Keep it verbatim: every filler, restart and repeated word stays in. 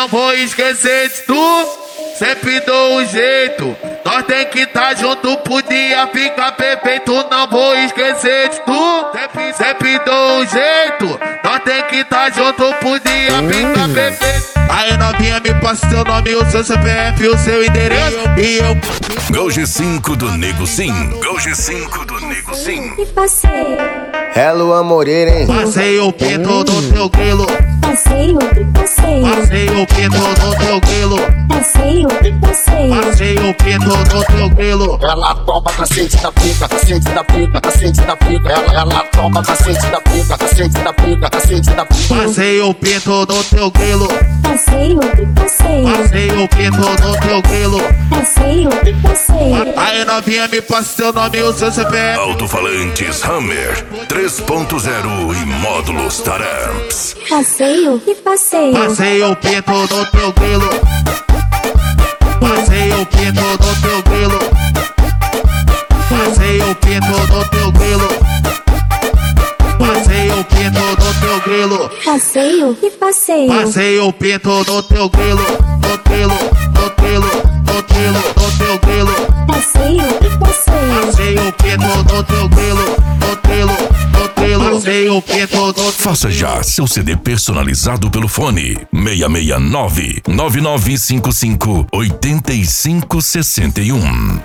não vou esquecer de tu. Sempre dou um jeito, nós tem que tá junto, podia ficar perfeito. Não vou esquecer de tu. Sempre, sempre dou um jeito, nós tem que tá junto, podia ficar perfeito. Aí novinha, me passa seu nome, o seu C P F, o seu endereço e eu... Gol G cinco do Nego Sim. Gol G cinco do Nego Sim. E passei, Hello, Amoreira, hein? Passei o pinto no teu grilo. passeio, passeio, Passei o pinto no teu grilo. passeio, passeio. Passei o pinto no teu grilo. Ela toma cacete da pica, cacete da pica, cacete da pica. Ela, ela toma cacete da pica, cacete da pica, cacete da pica. Passei o pinto no teu grilo. Passeio, passeio, Passei o pinto no teu grilo. passeio, passeio. Aí novinha, me passa seu nome e o seu C P F. Alto-falantes Hammer três ponto zero e módulos Taramps. Passeio e passeio. Passei o pinto no teu grilo. Passei o pinto no teu grilo. Passei o pinto no teu grilo. Passei o pinto no teu grilo. Passeio e passeio. Passei o pinto no teu grilo. No grilo, no grilo, no grilo, no teu grilo. Passeio e passeio. Passei o pinto no teu grilo. No grilo, no grilo. Passei o pinto no teu... Faça já seu C D personalizado pelo fone seis seis nove, nove nove cinco cinco, oito cinco seis um.